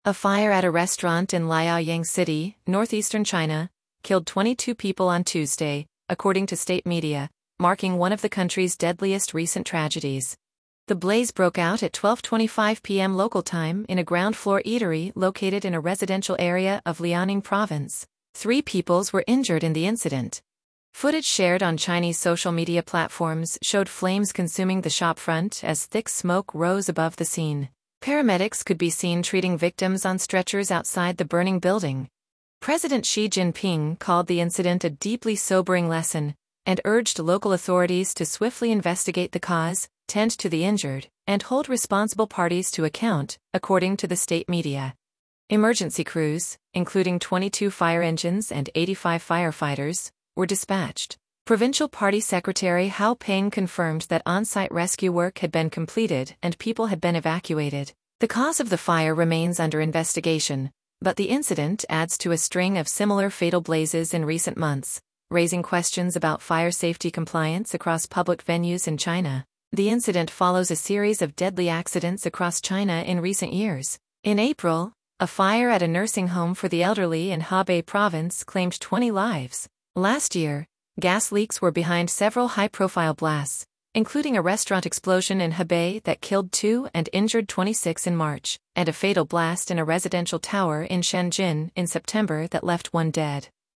A fire at a restaurant in Liaoyang City, northeastern China, killed 22 people on Tuesday, according to state media, marking one of the country's deadliest recent tragedies. The blaze broke out at 12:25 p.m. local time in a ground-floor eatery located in a residential area of Liaoning Province. 3 people were injured in the incident. Footage shared on Chinese social media platforms showed flames consuming the shopfront as thick smoke rose above the scene. Paramedics could be seen treating victims on stretchers outside the burning building. President Xi Jinping called the incident a deeply sobering lesson and urged local authorities to swiftly investigate the cause, tend to the injured, and hold responsible parties to account, according to the state media. Emergency crews, including 22 fire engines and 85 firefighters, were dispatched. Provincial Party Secretary Hao Peng confirmed that on-site rescue work had been completed and people had been evacuated. The cause of the fire remains under investigation, but the incident adds to a string of similar fatal blazes in recent months, raising questions about fire safety compliance across public venues in China. The incident follows a series of deadly accidents across China in recent years. In April, a fire at a nursing home for the elderly in Hebei province claimed 20 lives. Last year, gas leaks were behind several high-profile blasts, including a restaurant explosion in Hebei that killed 2 and injured 26 in March, and a fatal blast in a residential tower in Shenzhen in September that left 1 dead.